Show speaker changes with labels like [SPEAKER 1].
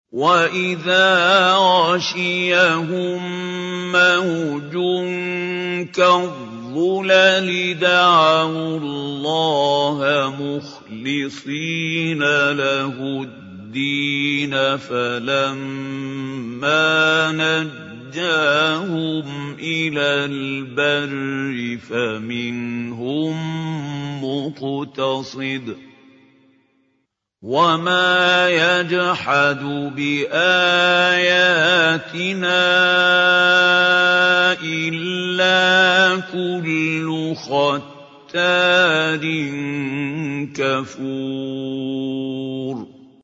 [SPEAKER 1] وَإِذَا غَشِيَهُم مَّوْجٌ كَالظُّلَلِ دَعَوُا اللَّهَ مُخْلِصِينَ لَهُ الدِّينَ فَلَمَّا نَجَّاهُمْ إِلَى الْبَرِّ فَمِنْهُم مُّقْتَصِدٌ ۚ وَمَا يَجْحَدُ بِآيَاتِنَا إِلَّا كُلُّ خَتَّارٍ كَفُورٍ